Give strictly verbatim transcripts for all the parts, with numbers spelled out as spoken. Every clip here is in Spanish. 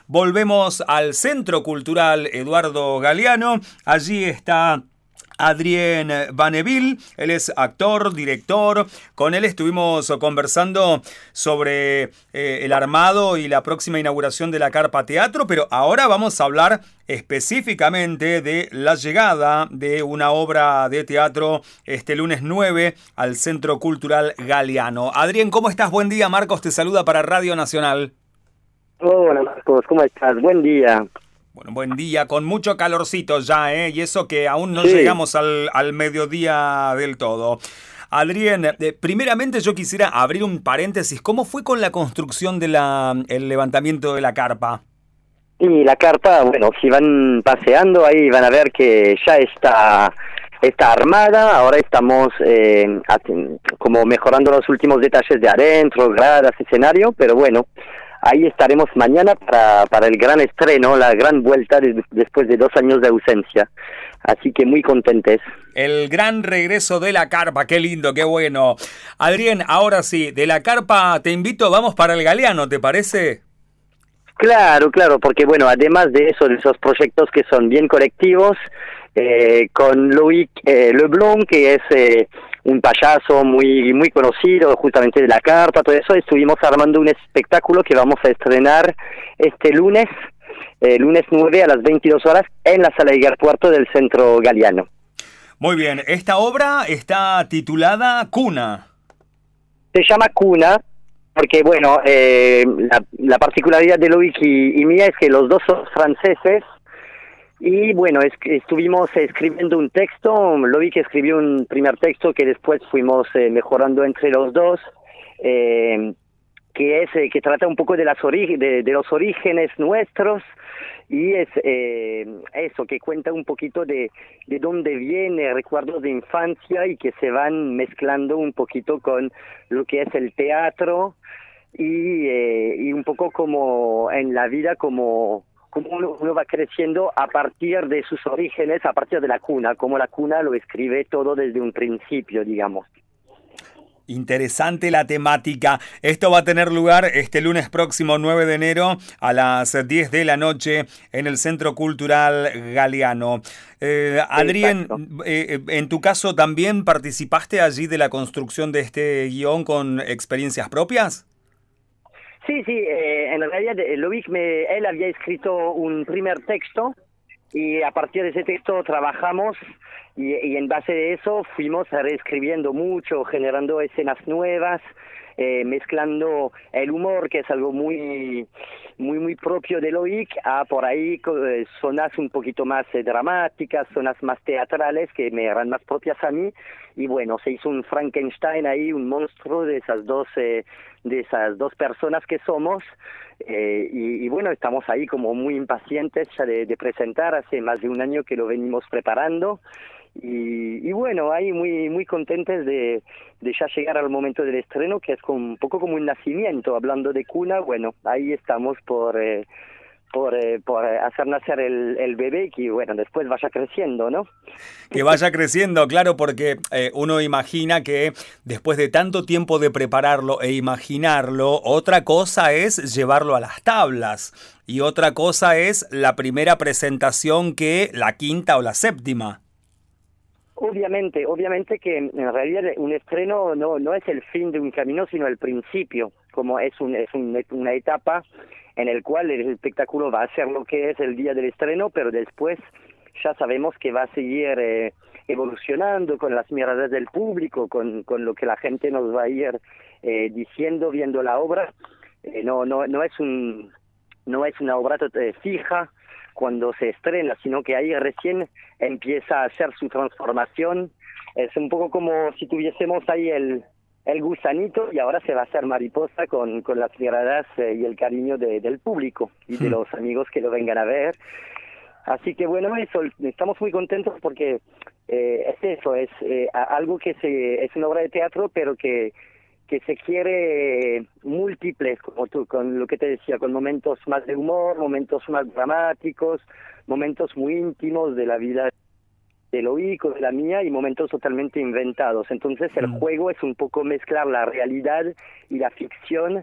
volvemos al Centro Cultural Eduardo Galeano. Allí está Adrien Banneville, él es actor, director. Con él estuvimos conversando sobre eh, el armado y la próxima inauguración de la Carpa Teatro, pero ahora vamos a hablar específicamente de la llegada de una obra de teatro este lunes nueve al Centro Cultural Galeano. Adrien, ¿cómo estás? Buen día, Marcos te saluda para Radio Nacional. Hola Marcos, ¿cómo estás? Buen día. Bueno, buen día, con mucho calorcito ya, ¿eh? Y eso que aún no Sí. llegamos al, al mediodía del todo. Adrien, eh, primeramente yo quisiera abrir un paréntesis. ¿Cómo fue con la construcción del levantamiento de la carpa? Y la carpa, bueno, si van paseando ahí van a ver que ya está, está armada. Ahora estamos eh, como mejorando los últimos detalles de adentro, gradas, escenario, pero bueno, ahí estaremos mañana para, para el gran estreno, la gran vuelta de, después de dos años de ausencia. Así que muy contentes. El gran regreso de la carpa, qué lindo, qué bueno. Adrien, ahora sí, de la carpa te invito, vamos para el Galeano, ¿te parece? Claro, claro, porque bueno, además de eso, de esos proyectos que son bien colectivos, eh, con Loïc eh, Leblond, que es eh, un payaso muy muy conocido justamente de la carpa, todo eso, estuvimos armando un espectáculo que vamos a estrenar este lunes, eh, lunes nueve a las veintidós horas, en la Sala de Puerto del Centro Galeano. Muy bien, esta obra está titulada Cuna. Se llama Cuna, porque bueno, eh, la, la particularidad de Loïc y, y mía es que los dos son franceses. Y bueno, es, estuvimos escribiendo un texto. Loïc escribió un primer texto que después fuimos eh, mejorando entre los dos, eh, que es eh, que trata un poco de las ori- de, de los orígenes nuestros, y es eh, eso, que cuenta un poquito de, de dónde viene, recuerdos de infancia, y que se van mezclando un poquito con lo que es el teatro, y, eh, y un poco como en la vida, como cómo uno, uno va creciendo a partir de sus orígenes, a partir de la cuna, como la cuna lo escribe todo desde un principio, digamos. Interesante la temática. Esto va a tener lugar este lunes próximo, nueve de enero, a las diez de la noche, en el Centro Cultural Galeano. Eh, Adrien, eh, en tu caso, ¿también participaste allí de la construcción de este guión con experiencias propias? Sí, sí, eh, en realidad Loïc, me, él había escrito un primer texto, y a partir de ese texto trabajamos, y, y en base de eso fuimos reescribiendo mucho, generando escenas nuevas, eh, mezclando el humor, que es algo muy muy muy propio de Loïc, a por ahí eh, zonas un poquito más eh, dramáticas, zonas más teatrales que me eran más propias a mí, y bueno, se hizo un Frankenstein ahí, un monstruo de esas dos eh, de esas dos personas que somos, eh, y, y bueno, estamos ahí como muy impacientes ya de, de presentar. Hace más de un año que lo venimos preparando, y, y bueno, ahí muy muy contentes de, de ya llegar al momento del estreno, que es como, un poco como un nacimiento. Hablando de cuna, bueno, ahí estamos por eh, por, eh, por hacer nacer el, el bebé, que bueno, después vaya creciendo, ¿no? Que vaya creciendo, claro, porque eh, uno imagina que después de tanto tiempo de prepararlo e imaginarlo, otra cosa es llevarlo a las tablas, y otra cosa es la primera presentación que la quinta o la séptima. Obviamente, obviamente que en realidad un estreno no no es el fin de un camino, sino el principio, como es un es un, una etapa en el cual el espectáculo va a ser lo que es el día del estreno, pero después ya sabemos que va a seguir eh, evolucionando con las miradas del público, con, con lo que la gente nos va a ir eh, diciendo viendo la obra. Eh, no no no es un no es una obra eh, fija cuando se estrena, sino que ahí recién empieza a hacer su transformación. Es un poco como si tuviésemos ahí el, el gusanito, y ahora se va a hacer mariposa con, con las miradas eh, y el cariño de, del público y de los amigos que lo vengan a ver. Así que bueno, eso, estamos muy contentos porque eh, es eso, es eh, algo que se, es una obra de teatro, pero que que se quiere múltiples, como tú, con lo que te decía, con momentos más de humor, momentos más dramáticos, momentos muy íntimos de la vida de Loïc o de la mía, y momentos totalmente inventados. Entonces el mm. juego es un poco mezclar la realidad y la ficción,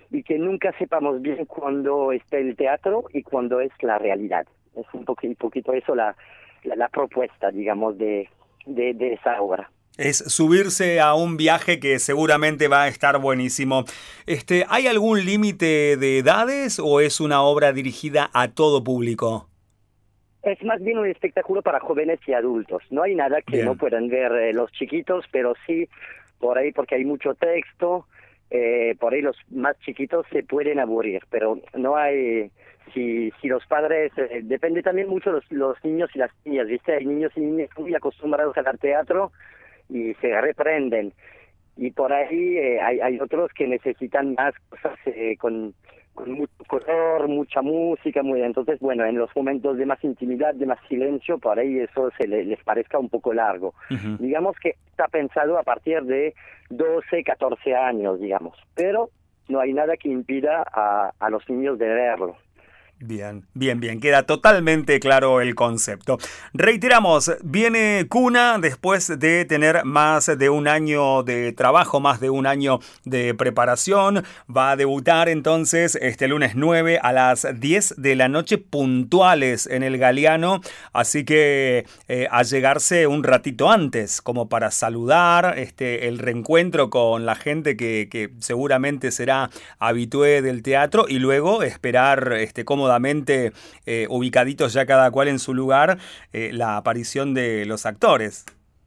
y que nunca sepamos bien cuándo está el teatro y cuándo es la realidad. Es un poquito, un poquito eso la, la, la propuesta, digamos, de, de, de esa obra. Es subirse a un viaje que seguramente va a estar buenísimo. Este, ¿hay algún límite de edades o es una obra dirigida a todo público? Es más bien un espectáculo para jóvenes y adultos. No hay nada que Bien. no puedan ver eh, los chiquitos, pero sí por ahí, porque hay mucho texto, eh, por ahí los más chiquitos se pueden aburrir, pero no hay... Si, si los padres, eh, depende también mucho los, los niños y las niñas, ¿viste? Hay niños y niñas muy acostumbrados al teatro y se reprenden. Y por ahí eh, hay, hay otros que necesitan más cosas eh, con, con mucho color, mucha música, muy entonces, bueno, en los momentos de más intimidad, de más silencio, por ahí eso se le, les parezca un poco largo. Uh-huh. Digamos que está pensado a partir de doce, catorce años, digamos, pero no hay nada que impida a, a los niños de verlo. Bien, bien, bien, queda totalmente claro el concepto. Reiteramos, viene Cuna después de tener más de un año de trabajo, más de un año de preparación. Va a debutar entonces este lunes nueve a las diez de la noche puntuales en el Galiano, así que eh, a llegarse un ratito antes como para saludar este, el reencuentro con la gente que, que seguramente será habitué del teatro y luego esperar este, cómo Eh, ubicaditos ya cada cual en su lugar, eh, la aparición de los actores.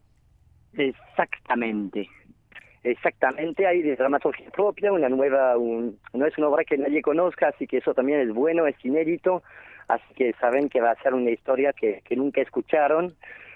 Exactamente, exactamente, hay de dramaturgia propia, una nueva, un, no es una obra que nadie conozca, así que eso también es bueno, es inédito, así que saben que va a ser una historia que, que nunca escucharon.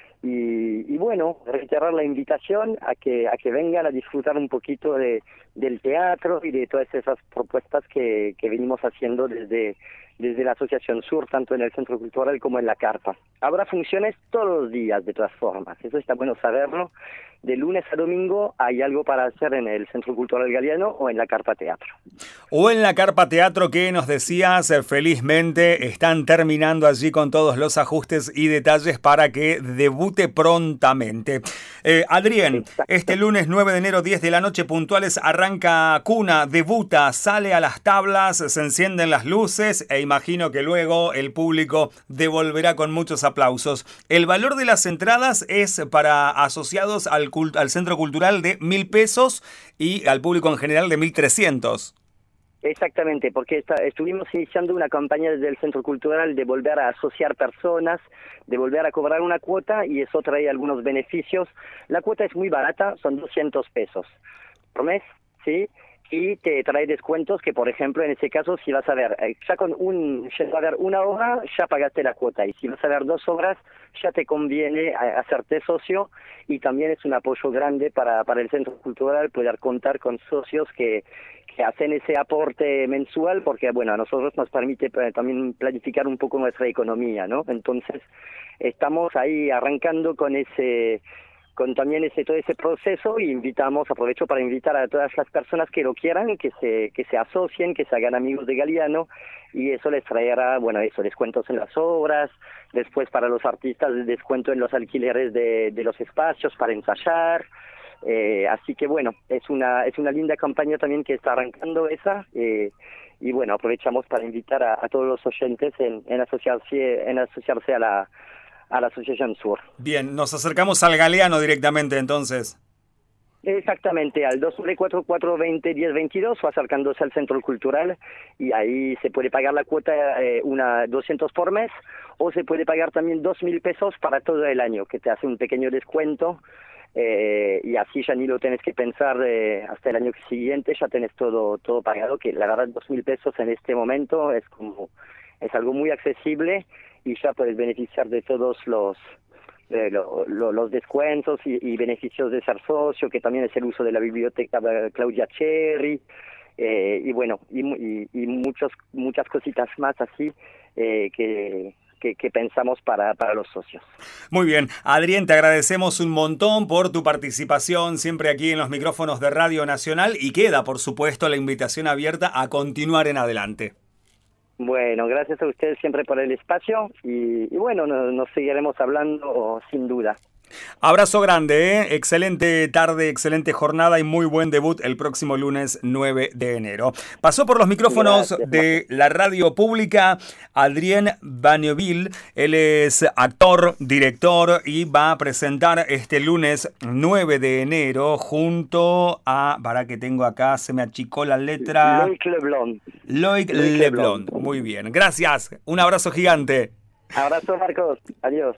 Y, y bueno, reiterar la invitación a que a que vengan a disfrutar un poquito de del teatro y de todas esas propuestas que, que venimos haciendo desde, desde la Asociación Sur, tanto en el Centro Cultural como en la Carpa. Habrá funciones todos los días, de todas formas, eso está bueno saberlo. De lunes a domingo hay algo para hacer en el Centro Cultural Galiano o en la Carpa Teatro. O en la Carpa Teatro, que nos decías, felizmente están terminando allí con todos los ajustes y detalles para que debute prontamente. Eh, Adrián, Exacto. Este lunes nueve de enero, diez de la noche puntuales, arranca Cuna, debuta, sale a las tablas, se encienden las luces e imagino que luego el público devolverá con muchos aplausos. El valor de las entradas es para asociados al al Centro Cultural de mil pesos y al público en general de mil trescientos. Exactamente, porque está, estuvimos iniciando una campaña desde el Centro Cultural de volver a asociar personas, de volver a cobrar una cuota y eso trae algunos beneficios. La cuota es muy barata, son doscientos pesos por mes, ¿sí? Y te trae descuentos que, por ejemplo, en ese caso, si vas a ver, ya con un, ya vas a ver una obra, ya pagaste la cuota, y si vas a ver dos obras, ya te conviene hacerte socio, y también es un apoyo grande para, para el Centro Cultural poder contar con socios que, que hacen ese aporte mensual, porque, bueno, a nosotros nos permite también planificar un poco nuestra economía, ¿no? Entonces, estamos ahí arrancando con ese... con también ese todo ese proceso y invitamos, aprovecho para invitar a todas las personas que lo quieran, que se que se asocien, que se hagan amigos de Galiano y eso les traerá, bueno, eso, descuentos en las obras, después para los artistas descuento en los alquileres de, de los espacios para ensayar, eh, así que bueno, es una es una linda campaña también que está arrancando esa, eh, y bueno, aprovechamos para invitar a, a todos los oyentes en, en asociarse en asociarse a la a la Asociación Sur. Bien, nos acercamos al Galiano directamente entonces. Exactamente, al dos nueve cuatro cuatro dos cero uno cero dos dos o acercándose al Centro Cultural y ahí se puede pagar la cuota eh, una doscientos por mes o se puede pagar también dos mil pesos para todo el año, que te hace un pequeño descuento eh, y así ya ni lo tenés que pensar eh, hasta el año siguiente, ya tenés todo todo pagado, que la verdad dos mil pesos en este momento es como es algo muy accesible y ya puedes beneficiar de todos los eh, lo, lo, los descuentos y, y beneficios de ser socio, que también es el uso de la biblioteca Claudia Cherry, eh, y bueno, y, y, y muchos muchas cositas más así eh, que, que, que pensamos para, para los socios. Muy bien, Adrián, te agradecemos un montón por tu participación siempre aquí en los micrófonos de Radio Nacional y queda, por supuesto, la invitación abierta a continuar en adelante. Bueno, gracias a ustedes siempre por el espacio y, y bueno, nos, nos seguiremos hablando sin duda. Abrazo grande, ¿eh? Excelente tarde, excelente jornada y muy buen debut el próximo lunes nueve de enero. Pasó por los micrófonos Gracias, de la radio pública Adrien Baneville. Él es actor, director y va a presentar este lunes nueve de enero junto a, para que tengo acá, se me achicó la letra. Loïc Leblond. Loïc Loïc Leblond. Muy bien, gracias. Un abrazo gigante. Abrazo, Marcos. Adiós.